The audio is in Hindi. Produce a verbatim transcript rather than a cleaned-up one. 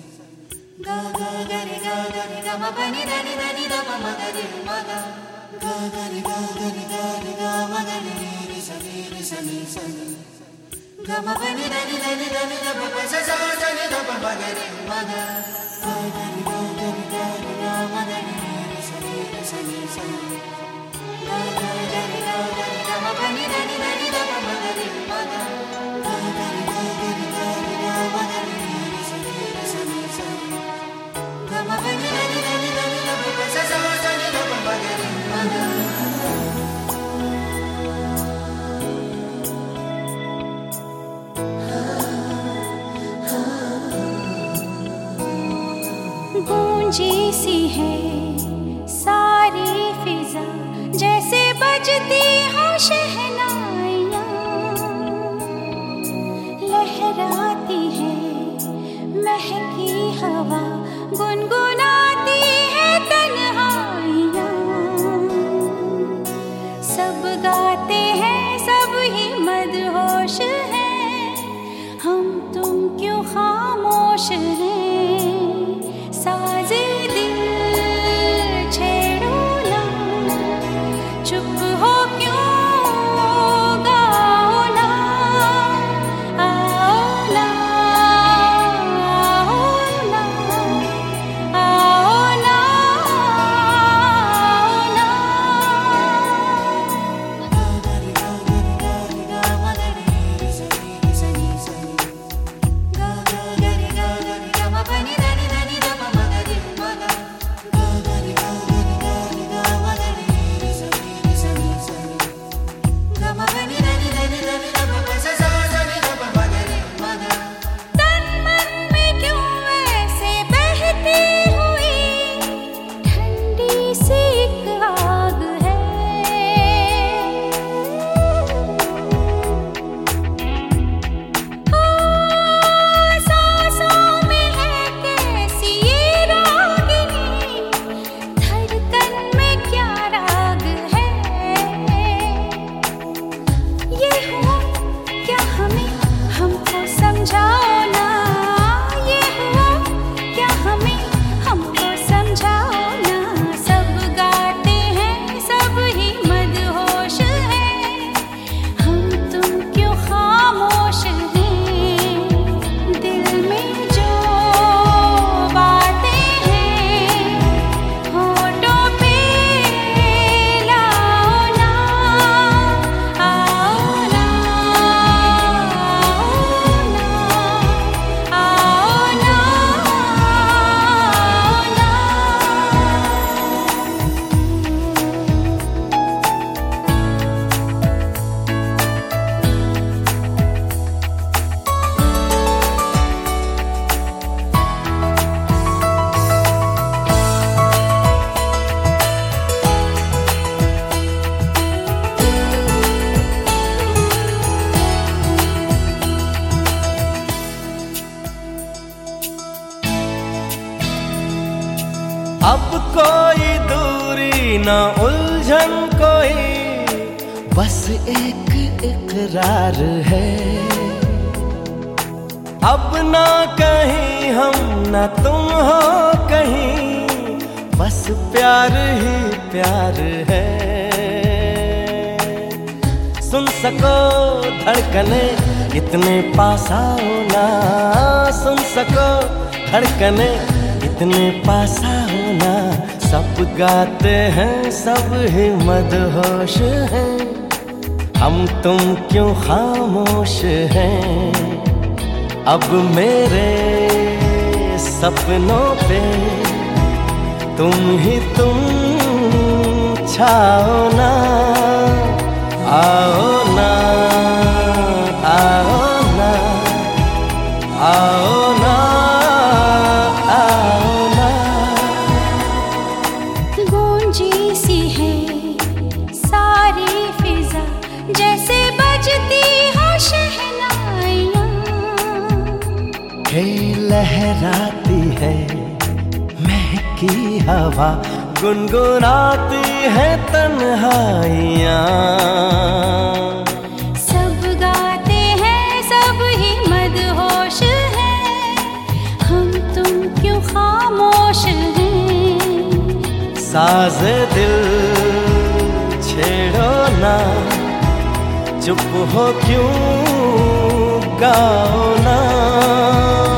गा गा गा रे गा गा रे गा मा पा नि धा नि धा नि धा पा मा गा रे मा गा गा गा रे गा गा रे गा रे गा मा गा रे रे रे सा रे रे सा नि सा नि गा मा पा नि धा नि धा नि धा नि धा पा मा सा सा सा नि धा पा मा गा रे मा गा गा गा रे गा गा रे गा रे गा मा गा रे रे रे सा रे रे सा नि सा नि गा गा गा रे गा गा रे गा मा पा नि धा नि धा नि धा पा मा गा रे मा गा गा गा रे गा गा रे गा रे गा मा गा रे रे रे सा रे रे सा नि सा नि गा मा पा नि धा नि धा नि धा नि धा पा मा सा सा सा नि धा पा मा गा रे मा गा। गूंजी सी है सारी फिजा जैसे बजती हो शहनाइयाँ, लहराती है महकी हवा गुनगुनाती है तन्हाइयाँ। सब गाते हैं सब ही मदहोश हैं, हम तुम क्यों खामोश हैं। साज़े दिल छेड़ो ना, चुप हो क्यों गाओ ना, आओ ना आओ ना आओ ना आओ ना। गा गा रे गा गा रे गा रे गा मा गा रे रे सा रे रे सा नि सा नि गा गा गा रे गा गा रे गा मा पा नि धा नि धा नि धा पा मा गा रे मा गा गा गा रे गा गा रे गा रे गा मा गा रे रे सा रे रे सा नि सा नि गा मा पा नि धा नि धा नि धा नि धा पा मा सा सा सा नि धा पा मा गा रे मा गा। तन मन में क्यों ऐसे बहती हुई ठंडी सी एक आग है, ओ सांसों में है कैसी ये रागिनी, धड़कन में क्या राग है। ये हुआ क्या हमें हमको समझाओ ना, ये हुआ क्या हमें हमको समझाओ ना। सब गाते हैं सब ही मदहोश हैं, हम तुम क्यों खामोश हैं। दिल में जो बातें हैं होठों पे लाओ ना, आओ ना आओ ना आओ ना। अब कोई दूरी ना उलझन कोई, बस एक इकरार है। अब ना कहीं हम ना तुम हो कहीं, बस प्यार ही प्यार है। सुन सको धड़कने इतने पास आओ ना, सुन सको धड़कने इतने पास आओ ना। सब गाते हैं सब ही मदहोश हैं, हम तुम क्यों खामोश हैं। अब मेरे सपनों पे तुम ही तुम छाओ ना, आओ ना आओ ना आओ ना आओ ना। गूंजी सी है सारी फिजा जैसे बजती हो शहनाइयाँ, हे लहराती है महकी हवा गुनगुनाती है तन्हाइयाँ। सब गाते हैं सब ही मदहोश हैं, हम तुम साज़े दिल छेड़ो ना, चुप हो क्यों गाओ ना।